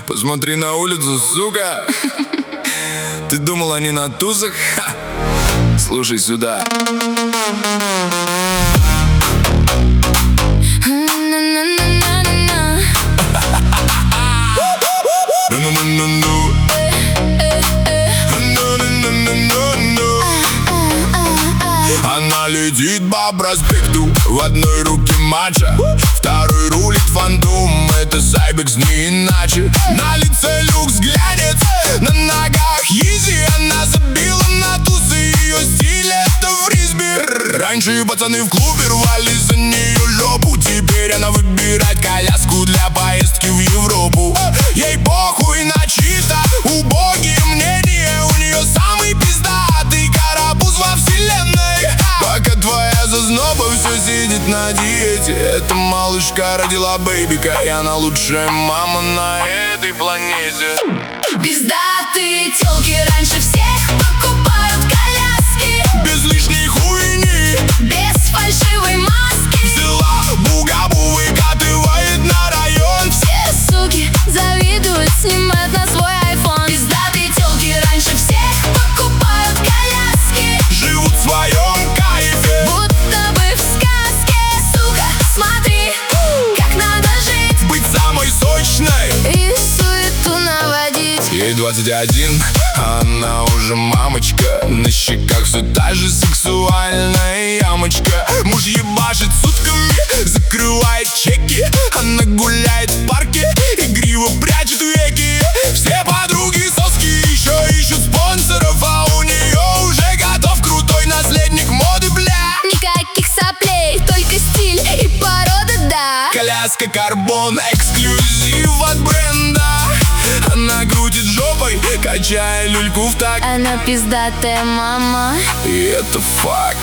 Посмотри на улицу, сука. Ты думал, они на тусах? Ха. Слушай сюда. Она летит по проспекту, в одной руке матча, второй рулит фантом, это Сайбекс не иначе. На лице люкс глянец, на ногах Изи. Она забила на тусы, ее стиль это фрисби. Раньше пацаны в клубе рвали за нее жопу, теперь она выбирает коляску для поездки в Европу. Ей похуй на чисто убогие мнения, у нее самый пиздатый карапуз во вселенной. Пока твоя зазноба все сидит на диете, эта малышка родила бэйбика, и она лучшая мама на этой планете. Пиздатые тёлки раньше всех покупают коляски, без лишней хуйни, без фальшивой маски. Взяла бугабу, выкатывает на район. Все суки завидуют, снимают на свой айфон. Пиздатые тёлки раньше всех покупают коляски, живут в своем кайфе, будто бы в сказке. Сука, смотри, как надо жить, быть самой сочной и суету наводить. Ей 21, а она уже мамочка, на щеках все та же сексуальная ямочка. Муж ебашит сутками, закрывает чеки, она гуляет в парке, игриво прячет веки. Все подруги соски еще ищут спонсоров, а у нее уже готов крутой наследник моды, бля. Никаких соплей, только стиль и порода, да. Коляска карбон, эксклюзив от бренда. Она крутит жопой, качая люльку в такт. Она пиздатая мама, И это факт.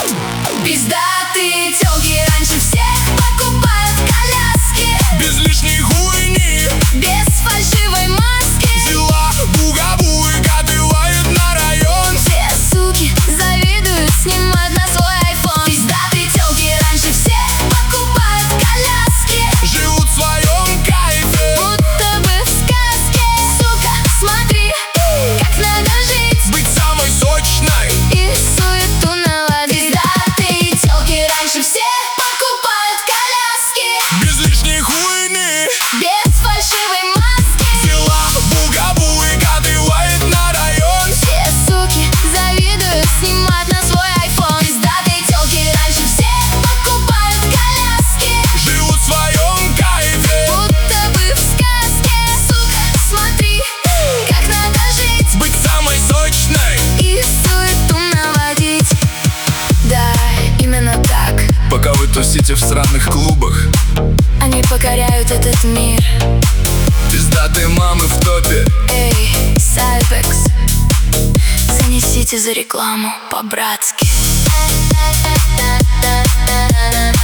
пиздатые тёлки раньше всех покупают коляски, Без лишней хуйни, без фальшивой маски. взяла бугабу, выкатывает на район. Все суки завидуют, снимают на свой айфон. Пиздатые тёлки раньше всех покупают коляски, Живут в своем кайфе, будто бы в сказке. Сука, смотри, как надо жить, быть самой сочной и суету наводить. Пиздатые тёлки раньше всех покупают коляски, без лишней хуйни, без фальшивой маски. взяла бугабу, выкатывает на район. Все суки завидуют, снимают на свой айфон. Пиздатые тёлки раньше всех покупают коляски, Живут в своем кайфе, будто бы в сказке. Сука, смотри, как надо жить, быть самой сочной. и суету наводить. Да, именно так. Пока вы тусите в странных клубах, Они покоряют этот мир. пиздатые мамы в топе. Эй, Сайбекс, занесите за рекламу по-братски.